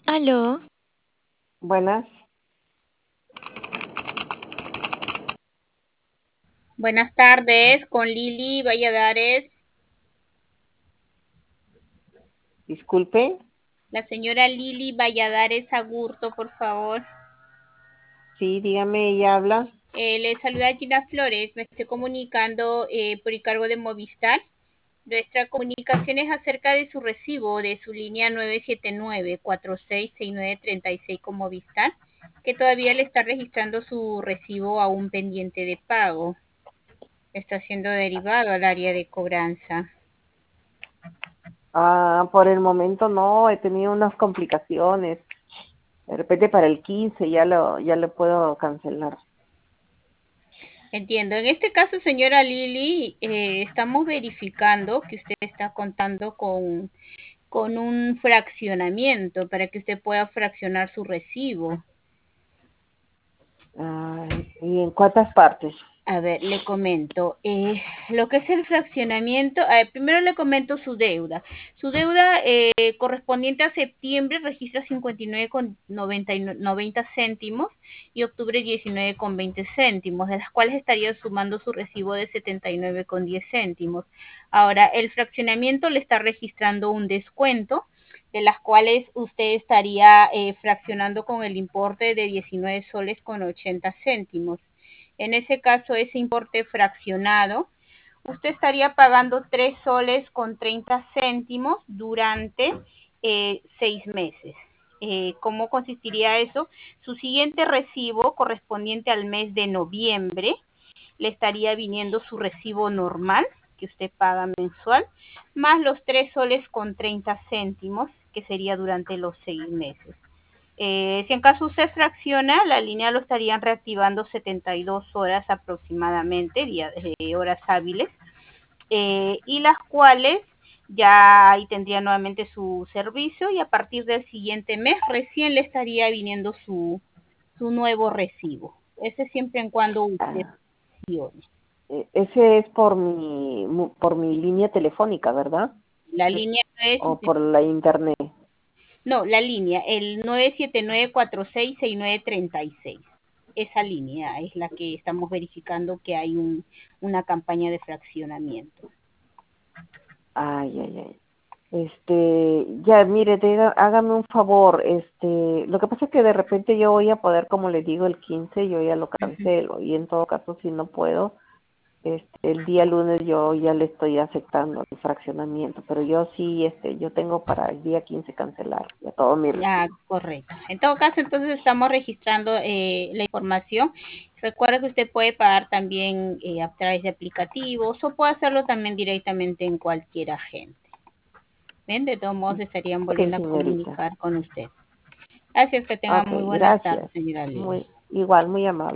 Aló, Buenas, Buenas tardes, con Lili Valladares, disculpe. la señora Lili Valladares Agurto, por favor. Sí, dígame, ella habla. Le saluda Gina Flores, me estoy comunicando por el cargo de Movistar. Nuestra comunicación es acerca de su recibo de su línea 979-466936 con Movistar, que todavía le está registrando su recibo aún pendiente de pago. Está siendo derivado al área de cobranza. Por el momento no, he tenido unas complicaciones. De repente para el 15 ya lo puedo cancelar. Entiendo. En este caso, señora Lili, estamos verificando que usted está contando con un fraccionamiento para que usted pueda fraccionar su recibo. ¿Y en cuántas partes? A ver, le comento. Lo que es el fraccionamiento, primero le comento su deuda. Su deuda correspondiente a septiembre registra 59,90 céntimos y octubre 19,20 céntimos, de las cuales estaría sumando su recibo de 79,10 céntimos. Ahora, el fraccionamiento le está registrando un descuento, de las cuales usted estaría fraccionando con el importe de 19 soles con 80 céntimos. En ese caso, ese importe fraccionado, usted estaría pagando 3 soles con 30 céntimos durante 6 meses. ¿Cómo consistiría eso? Su siguiente recibo correspondiente al mes de noviembre le estaría viniendo su recibo normal que usted paga mensual, más los 3 soles con 30 céntimos, que sería durante los 6 meses. Si en caso usted fracciona, la línea lo estarían reactivando 72 horas aproximadamente, horas hábiles, y las cuales ya ahí tendría nuevamente su servicio y a partir del siguiente mes recién le estaría viniendo su nuevo recibo. Ese siempre en cuando usted Ah, fraccione. Ese es por mi línea telefónica, ¿verdad? La línea no es, O por la internet. no, la línea, el 979-466936. Esa línea es la que estamos verificando que hay una campaña de fraccionamiento. Ay, ay, ay. Ya, mire, hágame un favor. Lo que pasa es que de repente yo voy a poder, como le digo, el 15 yo ya lo Ujú. cancelo. Y en todo caso, si no puedo, el día lunes yo ya le estoy aceptando el fraccionamiento. Pero yo sí, yo tengo para el día 15 cancelar ya todo mi Ah, recibo. correcto. En todo caso, entonces estamos registrando la información. Recuerda que usted puede pagar también a través de aplicativos o puede hacerlo también directamente en cualquier agente. ¿Ven? De todos modos, estarían Ok, volviendo a señorita. comunicar con usted. Gracias, que tenga Ok, muy buenas tardes, gracias. señora Lili. Igual, muy amable.